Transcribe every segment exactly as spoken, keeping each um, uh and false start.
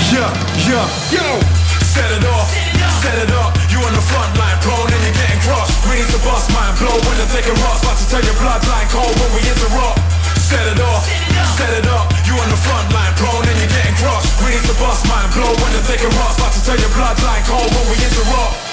Yeah, yeah, yo. Set it off, set it up. You on the front line, prone and you're getting crushed. Greens the bus, mind blow when the thick rocks. About to turn your bloodline cold when we interrupt. Set it off, set it up. You on the front line, prone and you're getting crushed. Greens the bus, mind blow when the thick rocks. About to turn your bloodline cold when we interrupt.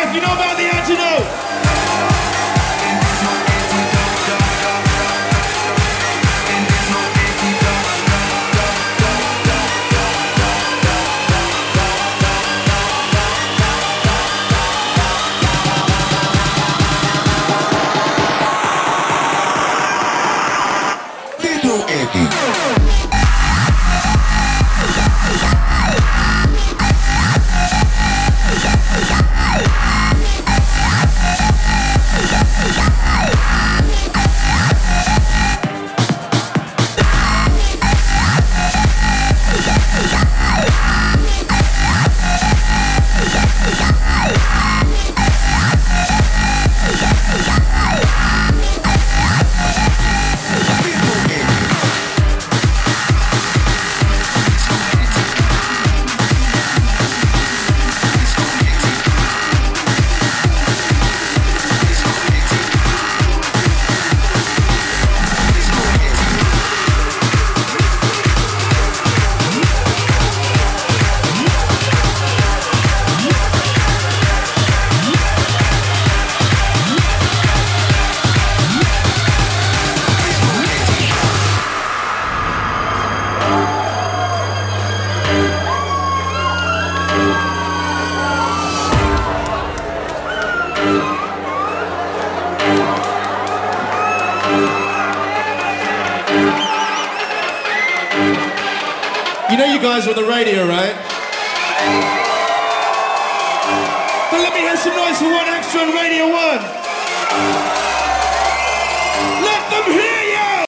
If you know about the antidote. You know you guys are on the radio, right? But let me hear some noise for One Extra on Radio One. Let them hear!